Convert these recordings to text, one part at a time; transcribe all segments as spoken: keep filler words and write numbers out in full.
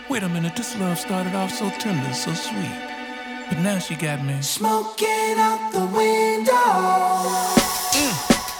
Wait a minute, this love started off so tender, so sweet. But now she got me smoking out the window. Mm.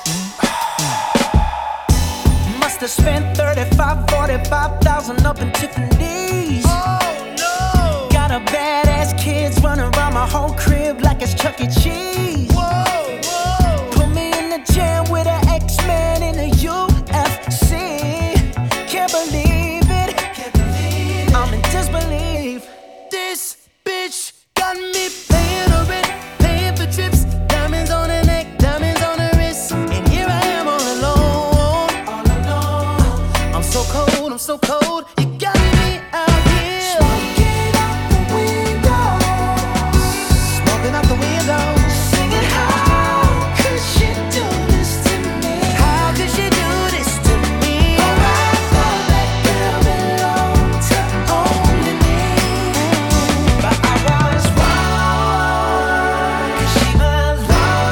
Mm. Must have spent thirty-five, forty-five thousand up in Tiffany's. Oh no! Got a badass kids running around my whole crib like it's Chuck E. Cheese. Whoa, whoa! Put me in the jam with an X-Men in the U F C. Can't believe it. Can't believe it. I'm in disbelief. This bitch got me paying her rent, paying for trips, diamonds on her neck, diamonds on her wrist, and here I am all alone. All alone. I'm so cold, I'm so cold. You got me out here Smoking out the window. smoking out the window, Singing, how could she do this to me? how could she do this to me? Oh, I thought that girl belonged to only me. But I was wrong, 'cause she belonged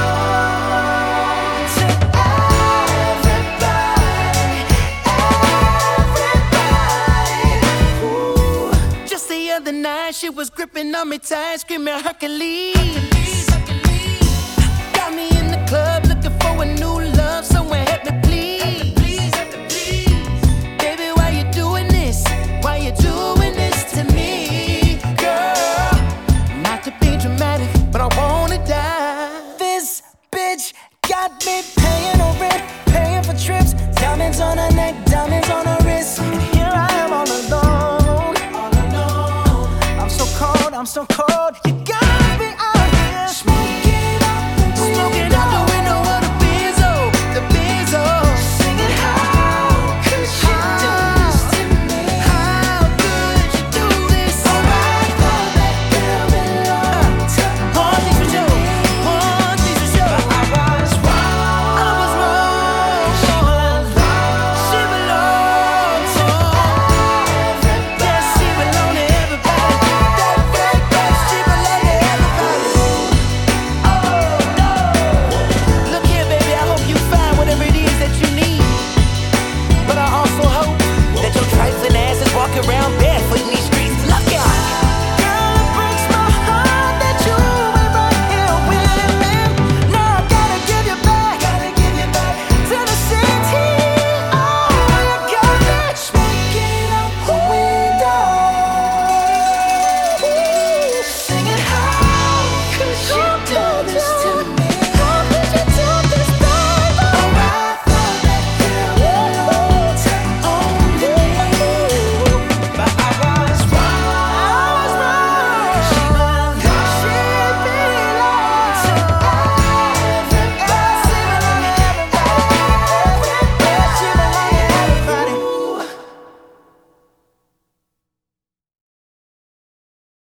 to everybody, everybody. Ooh. Just the other night, she was gripping on me tight, screaming Hercules. Got me in the club looking for a new love, someone help me please. Baby, why you doing this? Why you doing this to me, girl? Not to be dramatic, but I wanna die. This bitch got me paying her rent, paying for trips, diamonds on her neck, diamonds on her wrist, and here I am all alone. All alone. I'm so cold, I'm so cold.